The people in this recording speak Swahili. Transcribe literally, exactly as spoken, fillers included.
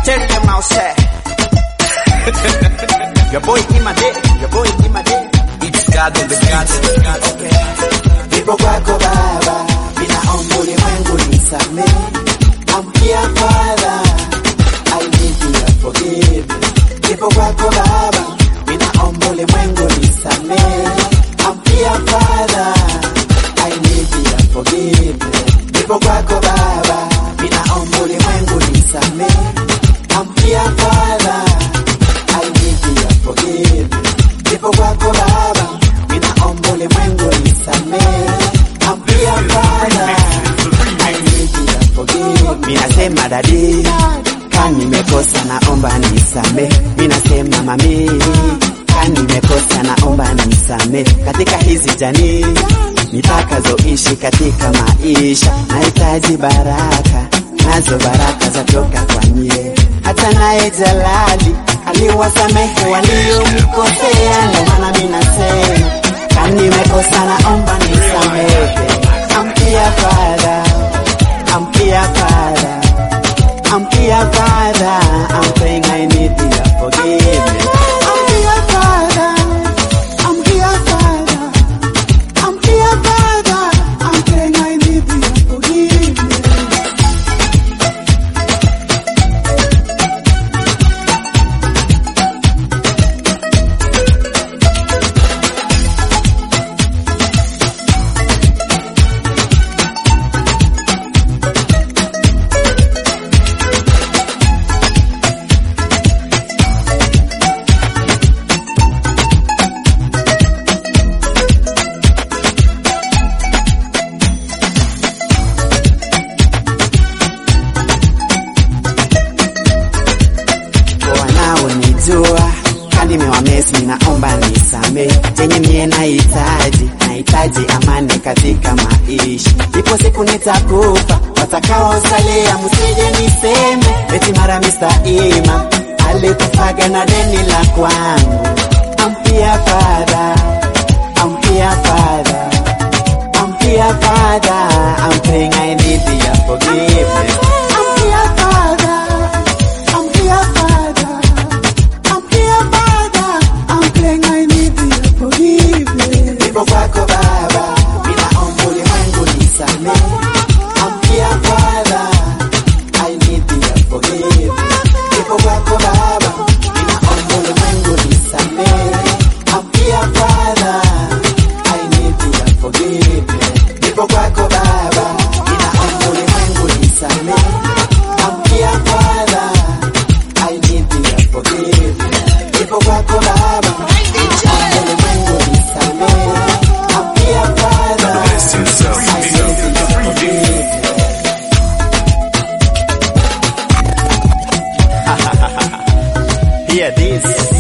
Tell them now, say. Your boy Imade, your boy Imade. It's God on the God, God, okay. Nipo kwako Baba, ninaomba ulimwengu nisamehe. I'm here Father, I need you to forgive me. Nipo kwako Baba, ninaomba ulimwengu nisamehe. I'm here Father, I need you to forgive me. Nipo kwako Baba, ninaomba ulimwengu nisamehe. I'm here Father, I need you to forgive me. Nipo kwako Baba, ninaomba ulimwengu nisamehe. I'm here Father, I need you to forgive me. Minasema dadi, kani nimekosa naomba nisamehe. Minasema mami, kani nimekosa naomba nisamehe. Katika hizi jamii nitakazoishi katika maisha, nahitaji baraka, nazo baraka zatoka kwa nyie. Hata naye Jalali aliwasamehe waliomkosea, ndio maana mimi nasema kani nimekosa naomba nisamehe. I'm here Father, I'm here Father, I'm here Father, I'm praying I need you to forgive me. I'm here Father, I'm here Father, I'm here Father, I'm praying I need you to forgive me. Kani mewamesi ninaomba nisamehe. Chenye mie nahitaji, nahitaji amani katika maisha. Ipo siku nitakufa, watakaosalia msije niseme eti mara Mister Ima alikufaga na deni la kwangu. I'm here Father, I'm here Father, I'm here Father, I'm praying I need your forgiveness. I'm here Father, I'm here Father, I'm here Father, I'm praying I need your forgiveness. Nipo kwako Baba, ninaomba ulimwengu nisamehe. I'm here Father, I need your forgiveness. Nipo kwako Baba, ninaomba ulimwengu nisamehe. I'm here Father, I need your forgiveness. Nipo kwako Baba, ninaomba ulimwengu nisamehe. I'm here Father, I need your forgiveness. Nipo kwako Baba, ninaomba ulimwengu nisamehe. I'm here Father, I need your forgiveness. Hear this.